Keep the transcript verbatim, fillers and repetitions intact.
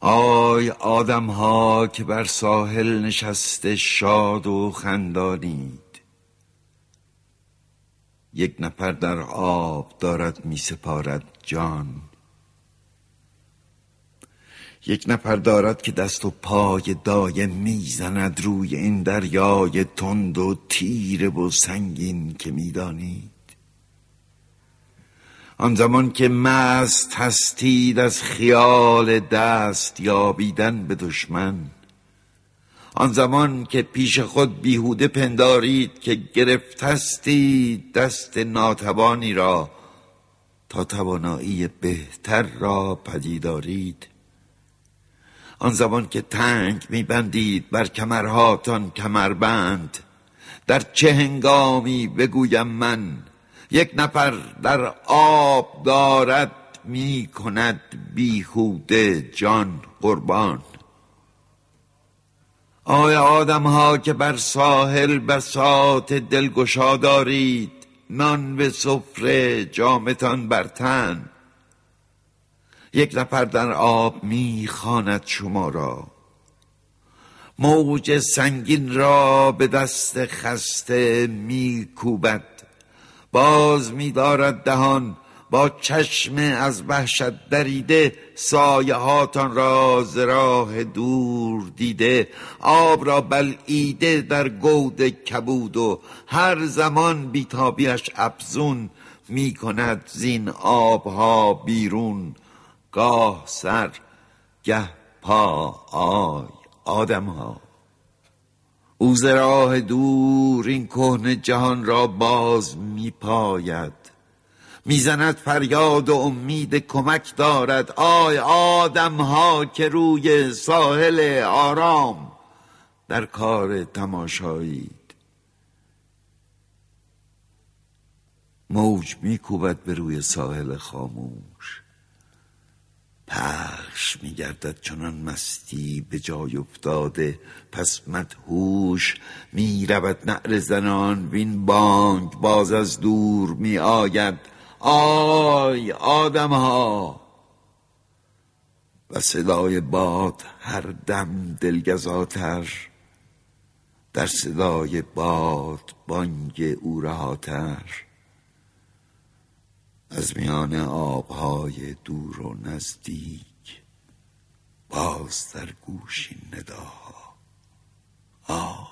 آی آدم ها که بر ساحل نشسته شاد و خندانید، یک نفر در آب دارد می سپارد جان. یک نفر دارد که دست و پای دایم میزند روی این دریای تند و تیره و سنگین که میدانید. آن زمان که مست هستید از خیال دست یابیدن به دشمن، آن زمان که پیش خود بیهوده پندارید که گرفتستید دست ناتوانی را تا توانایی بهتر را پدیدارید، آن زمان که تنگ میبندید بر کمرهاتان کمربند، در چه هنگامی بگویم من یک نفر در آب دارد می کند بیهوده جان قربان. آیا آدم ها که بر ساحل بساط دلگشا دارید، نان به سفره جامتان بر تن، یک نفر در آب می خواند شما را، موج سنگین را به دست خسته می کوبد، باز می دارد دهان با چشم از وحشت دریده، سایه هاتان را ز راه دور دیده، آب را بلعیده در گود کبود و هر زمان بیتابیش افزون می کند زین آبها بیرون، گاه سر گه پا. آی آدم ها، او ز راه دور این کهنه جهان را باز می پاید، میزند فریاد و امید کمک دارد. آی آدم ها که روی ساحل آرام در کار تماشایید، موج میکوبد به روی ساحل خاموش، پخش میگردد چنان مستی به جای افتاده، پس مدهوش میرود نعره زنان وین بانگ باز از دور می آید. آی آدم ها، و صدای باد هر دم دلگزاتر، در صدای باد بانگ او رهاتر، از میان آبهای دور و نزدیک باز در گوش این نداها. آه